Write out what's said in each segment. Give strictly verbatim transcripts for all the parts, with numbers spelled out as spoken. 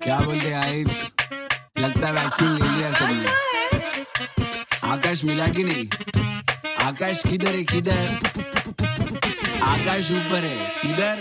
क्या बोलते आइब्स, लगता है वैक्सीन ले लिया सबने। आकाश मिला कि नहीं? आकाश किधर है? किधर? आकाश ऊपर है, किधर?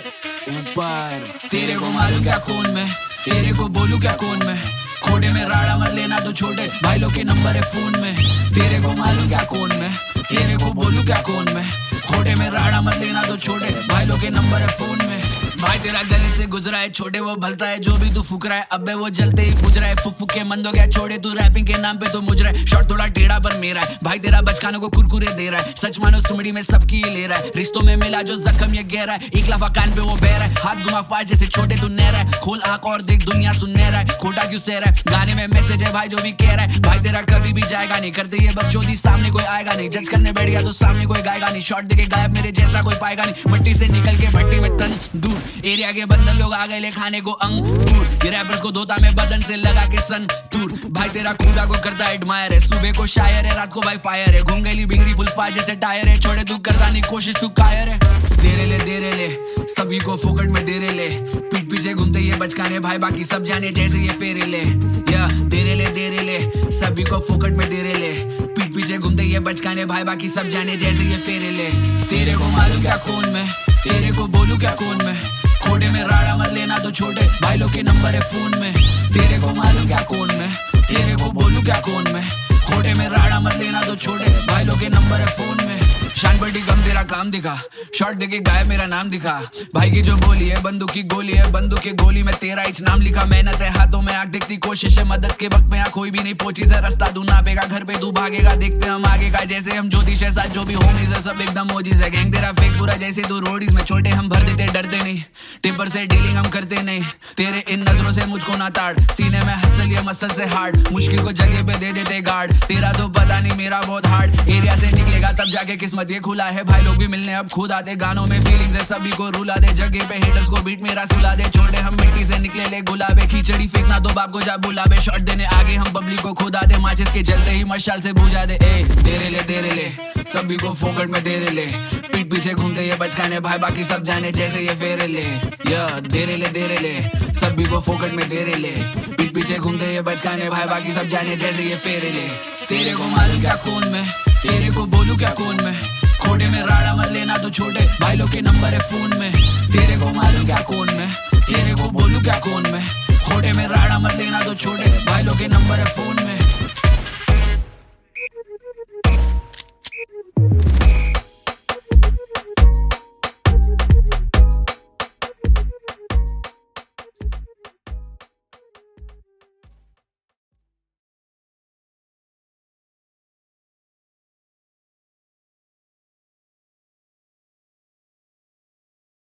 ऊपर। तेरे को मालूम क्या कौन मैं, तेरे को बोलूं क्या कौन मैं। खोटे में राड़ा मत लेना तो छोटे भाई लोग के नंबर है फोन में। तेरे को मालूम क्या कौन मैं, तेरे को बोलूं क्या कौन मैं। खोटे में राड़ा मत लेना तो छोटे भाई लोग के नंबर है फोन में। भाई तेरा गली से गुजरा है छोटे वो भलता है, जो भी तू फुक रहा है अबे वो जलते ही बुझ रहा है। फुक फुक के मंद हो गया छोड़े तू रैपिंग के नाम पे तो मुझ रहा है। शॉट थोड़ा टेढ़ा पर मेरा है भाई, तेरा बचकानों को कुरकुरे दे रहा है। सच मानो सुमड़ी में सबकी ले रहा है, रिश्तों में मिला जो जख्म ये गहरा है। एक लफा कान पे वो बह रहा है, हाथ घुमा फाड़ जैसे छोटे तू नहरा है। खोल आंख और देख दुनिया सुनने रहा है, खोटा क्यों सह रहा है। गाने में मैसेज है भाई जो भी कह रहा है, भाई तेरा कभी भी जाएगा नहीं। करते ये बकचोदी सामने कोई आएगा नहीं, जज करने बैठ गया तो सामने कोई गाएगा नहीं। शॉट देके गायब मेरे जैसा कोई पाएगा नहीं, मिट्टी से निकल के भट्टी में तन दूर। एरिया के बंदर लोग आ गए ले खाने को अंगूर, ये रैपर्स को धोता में बदन से लगा के सन दूर। भाई तेरा खुदा को करता एडमायर है, सुबह को शायर है रात को भाई फायर है। घूम गई बिगड़ी फुल पा जैसे टायर है, छोड़े तू करता नहीं कोशिश तू कायर है। देरे ले देरे ले सभी को फोकट में देरे ले, पीठ पीछे घूमते ये बचकाने भाई बाकी सब जाने जैसे ये फेरे ले। या देरे ले देरे ले सभी को फोकट में देरे ले, पीठ पीछे घूमते ये बचकाने भाई बाकी सब जाने जैसे ये फेरे ले। तेरे को मालूम क्या कौन मैं, तेरे को बोलूं क्या कौन मैं। खोटे में राड़ा मत लेना तो छोटे भाई लोग के नंबर है फोन में। तेरे को मालूम क्या कौन मैं, तेरे को बोलूं क्या कौन मैं। खोटे में राड़ा मत लेना तो छोटे भाई लोग के नंबर है फोन में। शान बड़ी कम तेरा काम दिखा, शॉट देके गायब मेरा नाम दिखा। भाई की जो बोली है बंदूक की गोली है, बंदूक की गोली में तेरा इच नाम लिखा। मेहनत है हाथों में आग देखती कोशिश है, मदद के वक्त में यहाँ कोई भी नहीं पहुंची से। रास्ता तू नापेगा घर पे तू भागेगा, देखते हम आगे का जैसे हम ज्योतिष है। साथ जो भी होमीज है सब एकदम मोजीज है। गैंग तेरा फेक पूरा जैसे तू रोडीज में, छोटे हम भर देते डरते नहीं। टिपर से डीलिंग हम करते नहीं, तेरे इन नजरों से मुझको ना ताड़। सीने में हसल ये मसल से हार्ड, मुश्किल को जगह पे दे देते गार्ड। तेरा तो पता नहीं मेरा बहुत हार्ड, एरिया से निकलेगा तब जाके किस्मत ये खुला है। भाई लोग भी मिलने अब खुद आते, गानों में फीलिंग्स है सभी को रुला दे। जगह पे हेटर्स को बीट मेरा सुला दे, छोटे हम मिट्टी से निकले ले गुलाबे। खिचड़ी फेंकना तो बाप को जा बुलावे, शॉट देने आगे हम पब्लिक को खुद आते। माचिस के जलते ही मशाल से बुझा दे। ए तेरे ले तेरे ले सभी को फोकट में तेरे ले, पीठ पीछे घूमते ये बचकाने भाई बाकी सब जाने जैसे ये फेरे ले। या तेरे ले तेरे ले सभी को फोकट में तेरे ले, पीठ पीछे घूमते ये बचकाने भाई बाकी सब जाने जैसे ये फेरे ले। तेरे को मालूम क्या कौन मैं, तेरे को बोलूं क्या कौन मैं। खोटे में राड़ा मत लेना तो छोटे भाई लोग के नंबर है फोन में। तेरे को मालूम क्या कौन मैं, तेरे को बोलूं क्या कौन मैं। खोटे में राड़ा मत लेना तो छोटे भाई लोग के नंबर है फोन